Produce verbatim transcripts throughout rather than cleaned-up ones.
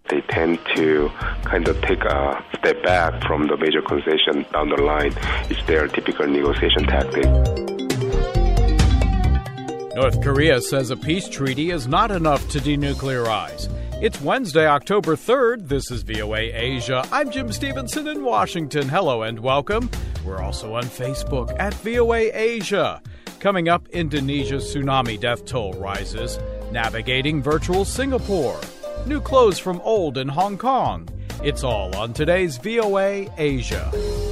They tend to kind of take a step back from the major concession down the line. It's their typical negotiation tactic. North Korea says a peace treaty is not enough to denuclearize. It's Wednesday, October third. This is V O A Asia. I'm Jim Stevenson in Washington. Hello and welcome. We're also on Facebook at V O A Asia. Coming up, Indonesia's tsunami death toll rises. Navigating virtual Singapore. New clothes from old in Hong Kong. It's all on today's V O A Asia.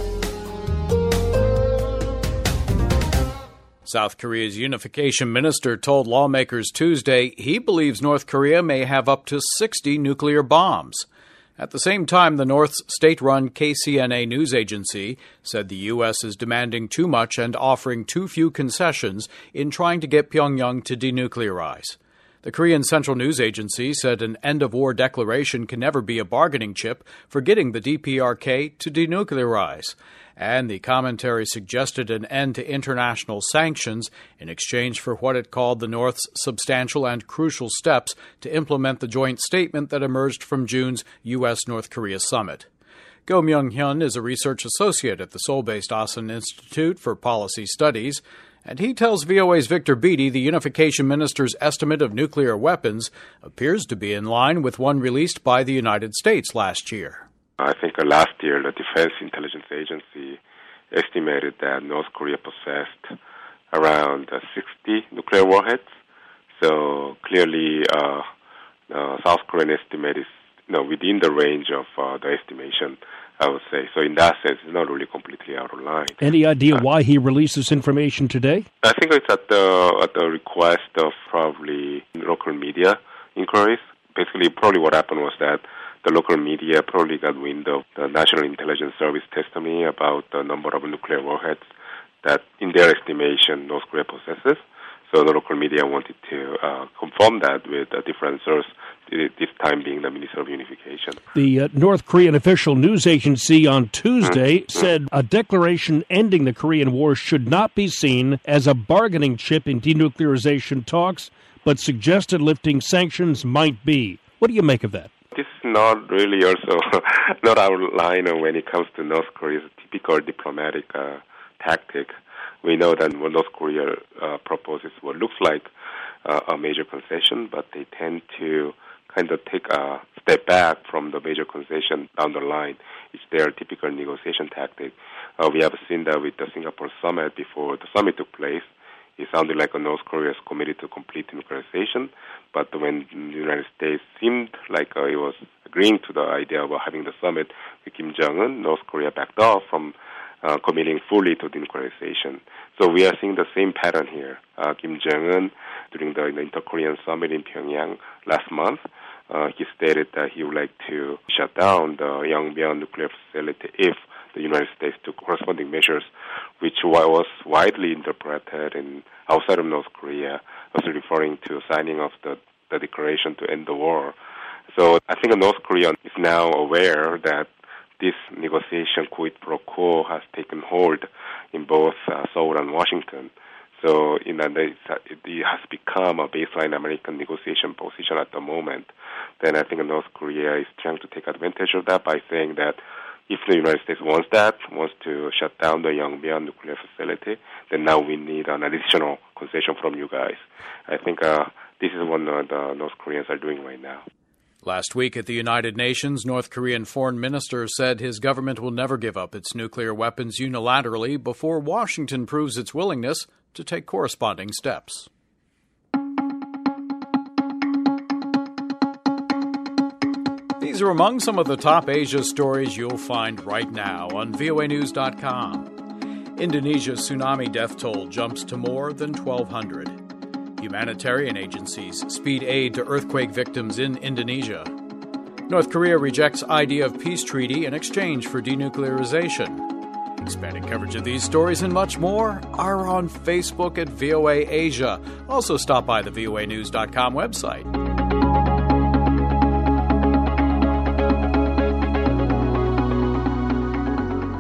South Korea's unification minister told lawmakers Tuesday he believes North Korea may have up to sixty nuclear bombs. At the same time, the North's state-run K C N A news agency said the U S is demanding too much and offering too few concessions in trying to get Pyongyang to denuclearize. The Korean Central News Agency said an end-of-war declaration can never be a bargaining chip for getting the D P R K to denuclearize. And the commentary suggested an end to international sanctions in exchange for what it called the North's substantial and crucial steps to implement the joint statement that emerged from June's U S North Korea summit. Go Myung-hyun is a research associate at the Seoul-based Asan Institute for Policy Studies, and he tells V O A's Victor Beatty the unification minister's estimate of nuclear weapons appears to be in line with one released by the United States last year. I think uh, last year the Defense Intelligence Agency estimated that North Korea possessed around uh, sixty nuclear warheads. So clearly, uh, the South Korean estimate is you know, within the range of uh, the estimation, I would say. So in that sense, it's not really completely out of line. Any idea uh, why he released this information today? I think it's at the at the request of probably local media inquiries. Basically, probably what happened was that the local media probably got wind of the National Intelligence Service testimony about the number of nuclear warheads that, in their estimation, North Korea possesses. So the local media wanted to uh, confirm that with a different source, this time being the Minister of Unification. The uh, North Korean official news agency on Tuesday mm-hmm. said a declaration ending the Korean War should not be seen as a bargaining chip in denuclearization talks, but suggested lifting sanctions might be. What do you make of that? This is not really also not our line when it comes to North Korea's typical diplomatic uh, tactic. We know that when North Korea uh, proposes what looks like uh, a major concession, but they tend to kind of take a step back from the major concession down the line. It's their typical negotiation tactic. Uh, we have seen that with the Singapore summit. Before the summit took place, it sounded like North Korea is committed to complete denuclearization, but when the United States seemed like uh, it was agreeing to the idea of having the summit with Kim Jong-un, North Korea backed off from uh, committing fully to denuclearization. So we are seeing the same pattern here. Uh, Kim Jong-un, during the, the Inter-Korean summit in Pyongyang last month, uh, he stated that he would like to shut down the Yongbyon nuclear facility if the United States took corresponding measures, which was widely interpreted in outside of North Korea, also referring to signing of the, the declaration to end the war. So I think North Korea is now aware that this negotiation quid pro quo has taken hold in both uh, Seoul and Washington. So in that it has become a baseline American negotiation position at the moment. Then I think North Korea is trying to take advantage of that by saying that if the United States wants that, wants to shut down the Yongbyon nuclear facility, then now we need an additional concession from you guys. I think uh, this is what uh, the North Koreans are doing right now. Last week at the United Nations, North Korean foreign minister said his government will never give up its nuclear weapons unilaterally before Washington proves its willingness to take corresponding steps. These are among some of the top Asia stories you'll find right now on V O A news dot com. Indonesia's tsunami death toll jumps to more than twelve hundred. Humanitarian agencies speed aid to earthquake victims in Indonesia. North Korea rejects idea of peace treaty in exchange for denuclearization. Expanded coverage of these stories and much more are on Facebook at V O A Asia. Also stop by the V O A news dot com website.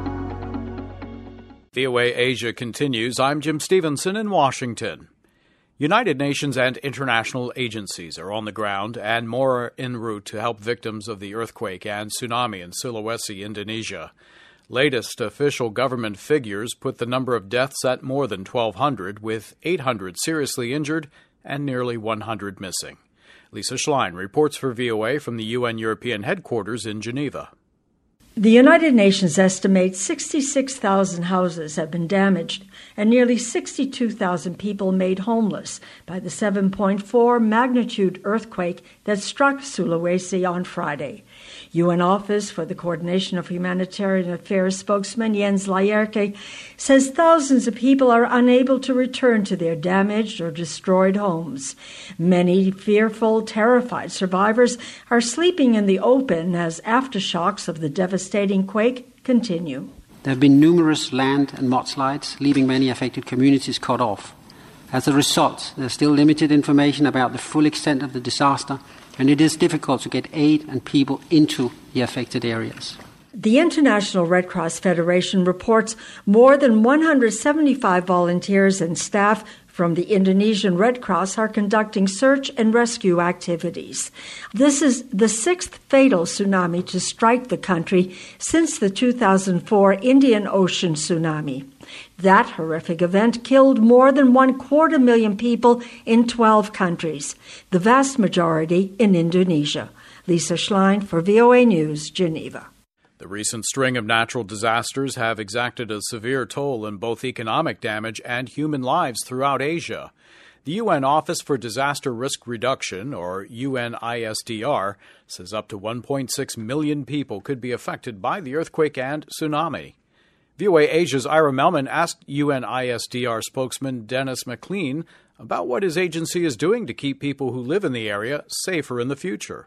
V O A Asia continues. I'm Jim Stevenson in Washington. United Nations and international agencies are on the ground and more are en route to help victims of the earthquake and tsunami in Sulawesi, Indonesia. Latest official government figures put the number of deaths at more than twelve hundred, with eight hundred seriously injured and nearly one hundred missing. Lisa Schlein reports for V O A from the U N European headquarters in Geneva. The United Nations estimates sixty-six thousand houses have been damaged and nearly sixty-two thousand people made homeless by the seven point four magnitude earthquake that struck Sulawesi on Friday. U N Office for the Coordination of Humanitarian Affairs spokesman Jens Laerke says thousands of people are unable to return to their damaged or destroyed homes. Many fearful, terrified survivors are sleeping in the open as aftershocks of the devastating quake continue. There have been numerous land and mudslides, leaving many affected communities cut off. As a result, there's still limited information about the full extent of the disaster, and it is difficult to get aid and people into the affected areas. The International Red Cross Federation reports more than one hundred seventy-five volunteers and staff from the Indonesian Red Cross are conducting search and rescue activities. This is the sixth fatal tsunami to strike the country since the two thousand four Indian Ocean tsunami. That horrific event killed more than one quarter million people in twelve countries, the vast majority in Indonesia. Lisa Schlein for V O A News, Geneva. The recent string of natural disasters have exacted a severe toll in both economic damage and human lives throughout Asia. The U N Office for Disaster Risk Reduction, or U N I S D R, says up to one point six million people could be affected by the earthquake and tsunami. V O A Asia's Ira Melman asked U N I S D R spokesman Dennis McLean about what his agency is doing to keep people who live in the area safer in the future.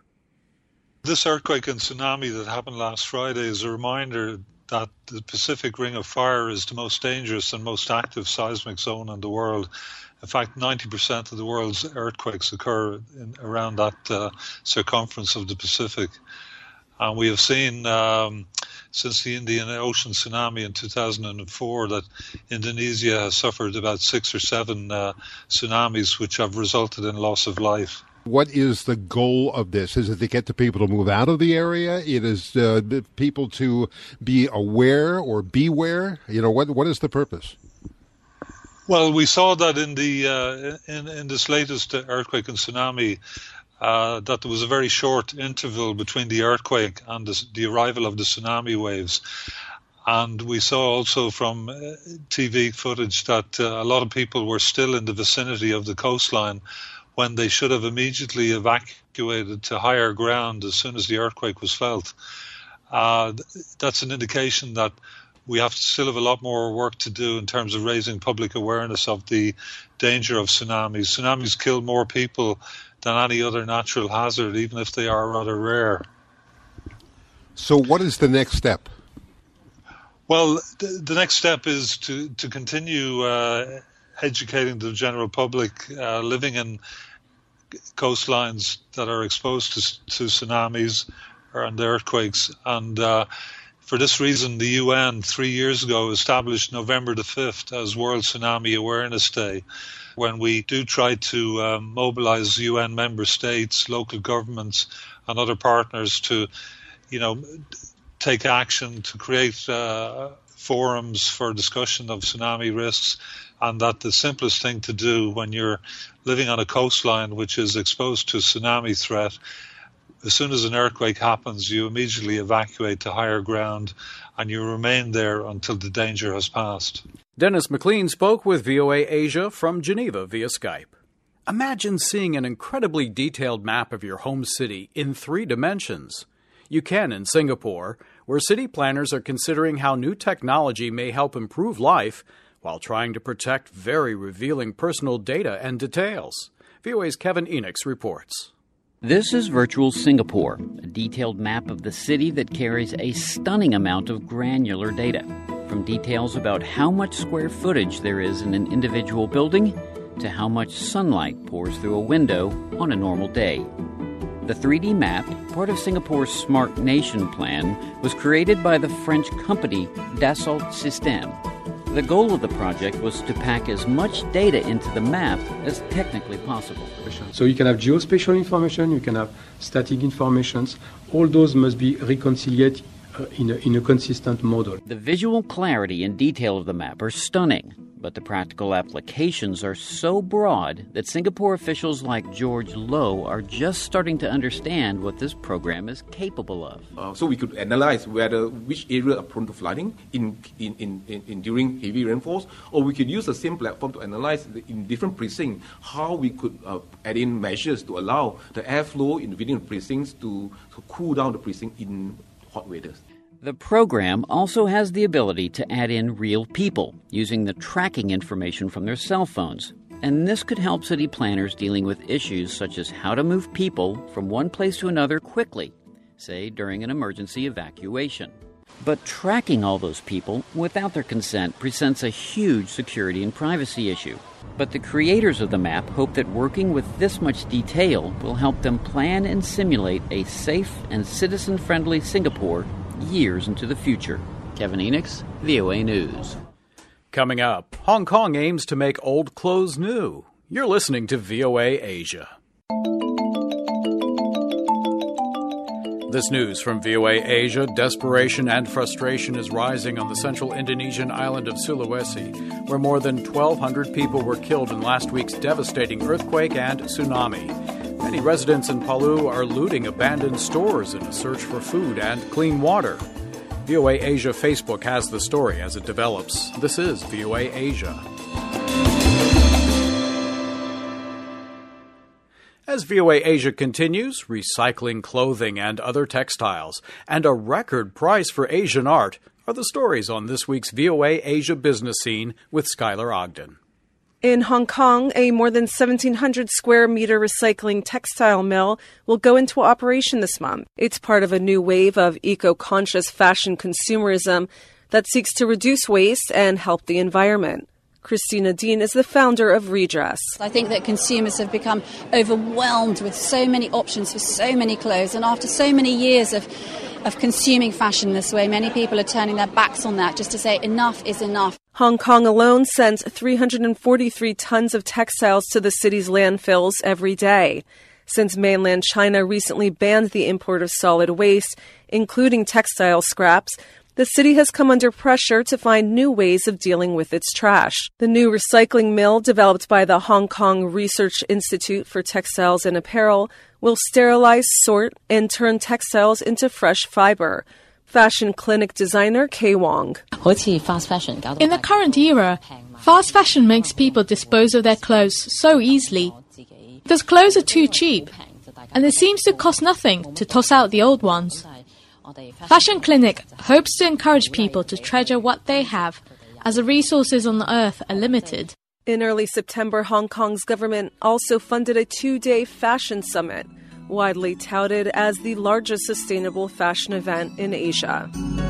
This earthquake and tsunami that happened last Friday is a reminder that the Pacific Ring of Fire is the most dangerous and most active seismic zone in the world. In fact, ninety percent of the world's earthquakes occur in, around that uh, circumference of the Pacific. And we have seen um, since the Indian Ocean tsunami in two thousand four that Indonesia has suffered about six or seven uh, tsunamis which have resulted in loss of life. What is the goal of this? Is it to get the people to move out of the area? It is uh, the people to be aware or beware? You know, what what is the purpose? Well, we saw that in the uh, in in this latest earthquake and tsunami, uh, that there was a very short interval between the earthquake and the, the arrival of the tsunami waves. And we saw also from uh, T V footage that uh, a lot of people were still in the vicinity of the coastline when they should have immediately evacuated to higher ground as soon as the earthquake was felt. Uh, that's an indication that we have to still have a lot more work to do in terms of raising public awareness of the danger of tsunamis. Tsunamis kill more people than any other natural hazard, even if they are rather rare. So what is the next step? Well, the, the next step is to, to continue uh, educating the general public uh, living in coastlines that are exposed to, to tsunamis and earthquakes. And uh, for this reason, the U N three years ago established November the fifth as World Tsunami Awareness Day, when we do try to uh, mobilize U N member states, local governments, and other partners to, you know, take action to create uh, forums for discussion of tsunami risks, and that the simplest thing to do when you're living on a coastline which is exposed to a tsunami threat, as soon as an earthquake happens, you immediately evacuate to higher ground and you remain there until the danger has passed. Dennis McLean spoke with V O A Asia from Geneva via Skype. Imagine seeing an incredibly detailed map of your home city in three dimensions. You can in Singapore, where city planners are considering how new technology may help improve life while trying to protect very revealing personal data and details. V O A's Kevin Enix reports. This is Virtual Singapore, a detailed map of the city that carries a stunning amount of granular data, from details about how much square footage there is in an individual building to how much sunlight pours through a window on a normal day. The three D map, part of Singapore's Smart Nation plan, was created by the French company Dassault Systèmes. The goal of the project was to pack as much data into the map as technically possible. So you can have geospatial information, you can have static informations. All those must be reconciled uh, in, a, in a consistent model. The visual clarity and detail of the map are stunning, but the practical applications are so broad that Singapore officials like George Low are just starting to understand what this program is capable of. Uh, so we could analyze whether which area are prone to flooding in, in, in, in, in during heavy rainfalls, or we could use the same platform to analyze the, in different precincts how we could uh, add in measures to allow the airflow in within the precincts to, to cool down the precinct in hot weather. The program also has the ability to add in real people using the tracking information from their cell phones. And this could help city planners dealing with issues such as how to move people from one place to another quickly, say during an emergency evacuation. But tracking all those people without their consent presents a huge security and privacy issue. But the creators of the map hope that working with this much detail will help them plan and simulate a safe and citizen-friendly Singapore years into the future. Kevin Enix, V O A News. Coming up, Hong Kong aims to make old clothes new. You're listening to V O A Asia. This news from V O A Asia: desperation and frustration is rising on the central Indonesian island of Sulawesi, where more than twelve hundred people were killed in last week's devastating earthquake and tsunami. Many residents in Palu are looting abandoned stores in a search for food and clean water. V O A Asia Facebook has the story as it develops. This is V O A Asia. As V O A Asia continues, recycling clothing and other textiles, and a record price for Asian art are the stories on this week's V O A Asia Business Scene with Skylar Ogden. In Hong Kong, a more than seventeen hundred square meter recycling textile mill will go into operation this month. It's part of a new wave of eco-conscious fashion consumerism that seeks to reduce waste and help the environment. Christina Dean is the founder of Redress. I think that consumers have become overwhelmed with so many options for so many clothes, and after so many years of, of consuming fashion this way, many people are turning their backs on that just to say enough is enough. Hong Kong alone sends three hundred forty-three tons of textiles to the city's landfills every day. Since mainland China recently banned the import of solid waste, including textile scraps, the city has come under pressure to find new ways of dealing with its trash. The new recycling mill, developed by the Hong Kong Research Institute for Textiles and Apparel, will sterilize, sort, and turn textiles into fresh fiber. Fashion clinic designer Kay Wong. In the current era, fast fashion makes people dispose of their clothes so easily because clothes are too cheap, and it seems to cost nothing to toss out the old ones. Fashion Clinic hopes to encourage people to treasure what they have, as the resources on the earth are limited. In early September, Hong Kong's government also funded a two-day fashion summit, widely touted as the largest sustainable fashion event in Asia.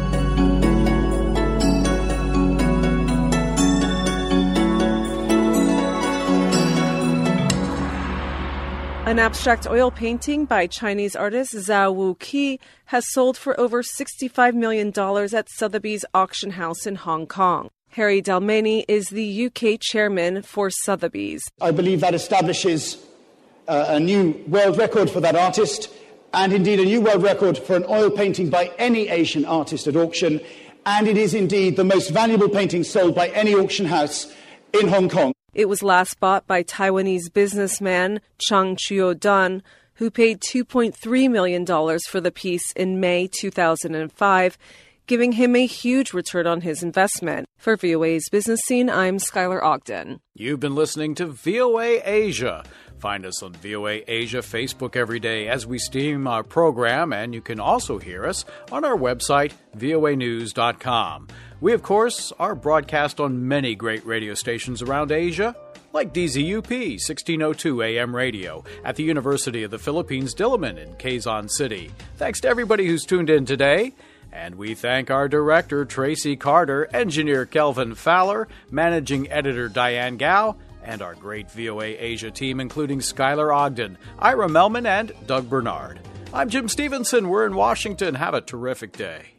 An abstract oil painting by Chinese artist Zhao Wuqi has sold for over sixty-five million dollars at Sotheby's auction house in Hong Kong. Harry Dalmany is the U K chairman for Sotheby's. I believe that establishes uh, a new world record for that artist, and indeed a new world record for an oil painting by any Asian artist at auction, and it is indeed the most valuable painting sold by any auction house in Hong Kong. It was last bought by Taiwanese businessman Chang Chio-dun, who paid two point three million dollars for the piece in May two thousand five, giving him a huge return on his investment. For V O A's Business Scene, I'm Skylar Ogden. You've been listening to V O A Asia. Find us on V O A Asia Facebook every day as we stream our program, and you can also hear us on our website, V O A news dot com. We, of course, are broadcast on many great radio stations around Asia, like D Z U P sixteen oh two A M radio at the University of the Philippines, Diliman in Quezon City. Thanks to everybody who's tuned in today. And we thank our director, Tracy Carter, engineer Kelvin Fowler, managing editor Diane Gao, and our great V O A Asia team, including Skylar Ogden, Ira Melman, and Doug Bernard. I'm Jim Stevenson. We're in Washington. Have a terrific day.